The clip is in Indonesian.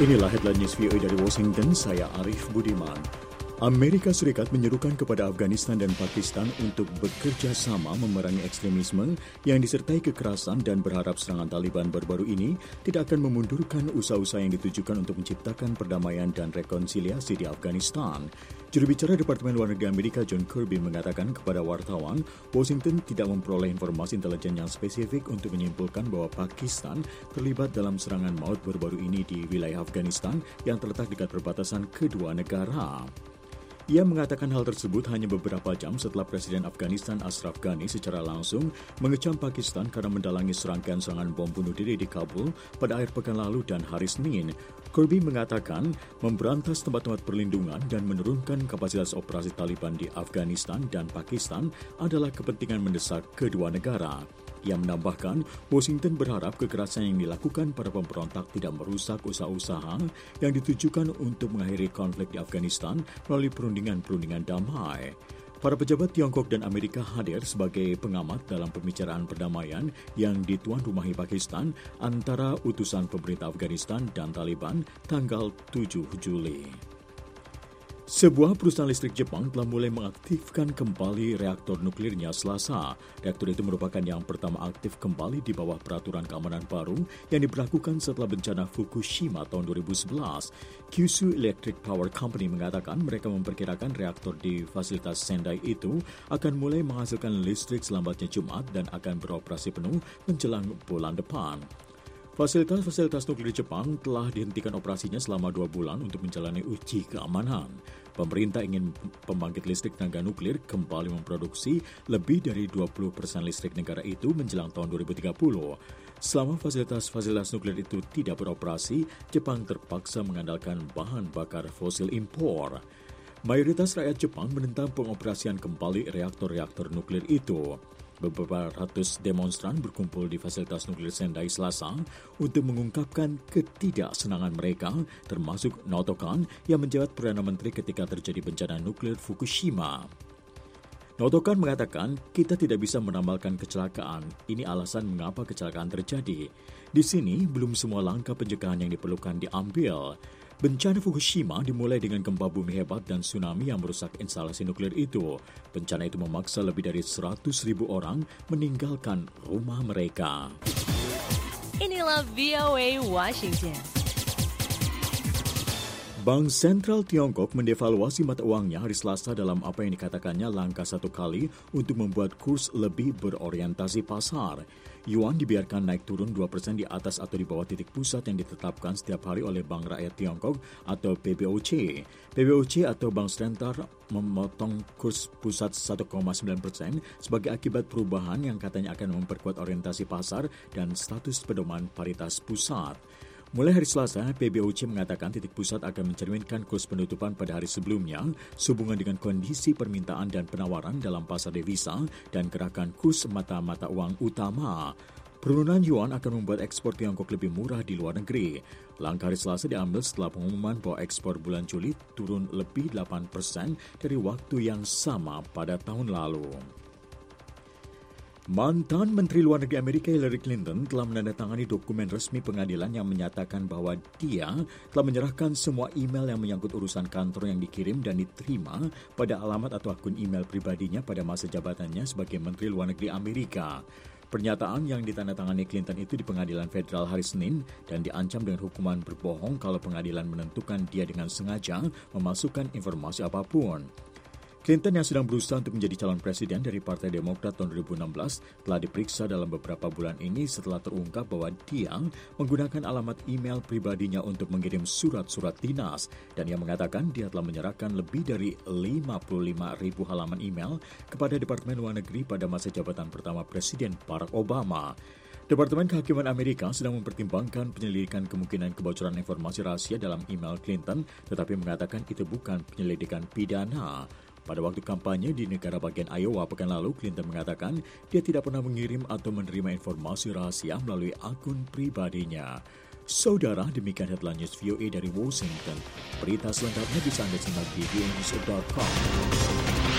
Inilah headline news VOA dari Washington, saya Arif Budiman. Amerika Serikat menyerukan kepada Afghanistan dan Pakistan untuk bekerja sama memerangi ekstremisme yang disertai kekerasan dan berharap serangan Taliban baru-baru ini tidak akan memundurkan usaha-usaha yang ditujukan untuk menciptakan perdamaian dan rekonsiliasi di Afghanistan. Juru bicara Departemen Luar Negeri Amerika John Kirby mengatakan kepada wartawan, Washington tidak memperoleh informasi intelijen yang spesifik untuk menyimpulkan bahwa Pakistan terlibat dalam serangan maut baru-baru ini di wilayah Afghanistan yang terletak dekat perbatasan kedua negara. Ia mengatakan hal tersebut hanya beberapa jam setelah Presiden Afghanistan Ashraf Ghani secara langsung mengecam Pakistan karena mendalangi serangkaian serangan bom bunuh diri di Kabul pada akhir pekan lalu dan hari Senin. Kirby mengatakan memberantas tempat-tempat perlindungan dan menurunkan kapasitas operasi Taliban di Afghanistan dan Pakistan adalah kepentingan mendesak kedua negara. Ia menambahkan, Washington berharap kekerasan yang dilakukan para pemberontak tidak merusak usaha-usaha yang ditujukan untuk mengakhiri konflik di Afghanistan melalui perundingan-perundingan damai. Para pejabat Tiongkok dan Amerika hadir sebagai pengamat dalam pembicaraan perdamaian yang dituan rumahi Pakistan antara utusan pemerintah Afghanistan dan Taliban tanggal 7 Juli. Sebuah perusahaan listrik Jepang telah mulai mengaktifkan kembali reaktor nuklirnya Selasa. Reaktor itu merupakan yang pertama aktif kembali di bawah peraturan keamanan baru yang diberlakukan setelah bencana Fukushima tahun 2011. Kyushu Electric Power Company mengatakan mereka memperkirakan reaktor di fasilitas Sendai itu akan mulai menghasilkan listrik selambatnya Jumat dan akan beroperasi penuh menjelang bulan depan. Fasilitas nuklir Jepang telah dihentikan operasinya selama 2 bulan untuk menjalani uji keamanan. Pemerintah ingin pembangkit listrik tenaga nuklir kembali memproduksi lebih dari 20% listrik negara itu menjelang tahun 2030. Selama fasilitas nuklir itu tidak beroperasi, Jepang terpaksa mengandalkan bahan bakar fosil impor. Mayoritas rakyat Jepang menentang pengoperasian kembali reaktor-reaktor nuklir itu. Beberapa ratus demonstran berkumpul di fasilitas nuklir Sendai Selasa untuk mengungkapkan ketidaksenangan mereka, termasuk Naoto Kan yang menjabat Perdana Menteri ketika terjadi bencana nuklir Fukushima. Naoto Kan mengatakan, kita tidak bisa meramalkan kecelakaan. Ini alasan mengapa kecelakaan terjadi. Di sini, belum semua langkah pencegahan yang diperlukan diambil. Bencana Fukushima dimulai dengan gempa bumi hebat dan tsunami yang merusak instalasi nuklir itu. Bencana itu memaksa lebih dari 100.000 orang meninggalkan rumah mereka. Inilah VOA Washington. Bank Sentral Tiongkok mendevaluasi mata uangnya hari Selasa dalam apa yang dikatakannya langkah satu kali untuk membuat kurs lebih berorientasi pasar. Yuan dibiarkan naik turun 2% di atas atau di bawah titik pusat yang ditetapkan setiap hari oleh Bank Rakyat Tiongkok atau PBOC. PBOC atau Bank Sentral memotong kurs pusat 1,9% sebagai akibat perubahan yang katanya akan memperkuat orientasi pasar dan status pedoman paritas pusat. Mulai hari Selasa, PBOC mengatakan titik pusat akan mencerminkan kurs penutupan pada hari sebelumnya sehubungan dengan kondisi permintaan dan penawaran dalam pasar devisa dan gerakan kurs mata-mata uang utama. Penurunan yuan akan membuat ekspor Tiongkok lebih murah di luar negeri. Langkah hari Selasa diambil setelah pengumuman bahwa ekspor bulan Juli turun lebih 8% dari waktu yang sama pada tahun lalu. Mantan Menteri Luar Negeri Amerika Hillary Clinton telah menandatangani dokumen resmi pengadilan yang menyatakan bahwa dia telah menyerahkan semua email yang menyangkut urusan kantor yang dikirim dan diterima pada alamat atau akun email pribadinya pada masa jabatannya sebagai Menteri Luar Negeri Amerika. Pernyataan yang ditandatangani Clinton itu di pengadilan federal hari Senin dan diancam dengan hukuman berbohong kalau pengadilan menentukan dia dengan sengaja memasukkan informasi apapun. Clinton yang sedang berusaha untuk menjadi calon presiden dari Partai Demokrat tahun 2016 telah diperiksa dalam beberapa bulan ini setelah terungkap bahwa dia menggunakan alamat email pribadinya untuk mengirim surat-surat dinas dan ia mengatakan dia telah menyerahkan lebih dari 55.000 halaman email kepada Departemen Luar Negeri pada masa jabatan pertama Presiden Barack Obama. Departemen Kehakiman Amerika sedang mempertimbangkan penyelidikan kemungkinan kebocoran informasi rahasia dalam email Clinton, tetapi mengatakan itu bukan penyelidikan pidana. Pada waktu kampanye di negara bagian Iowa pekan lalu, Clinton mengatakan dia tidak pernah mengirim atau menerima informasi rahasia melalui akun pribadinya. Saudara, demikian headline news VOA dari Washington. Berita selengkapnya bisa Anda simak di voanews.com.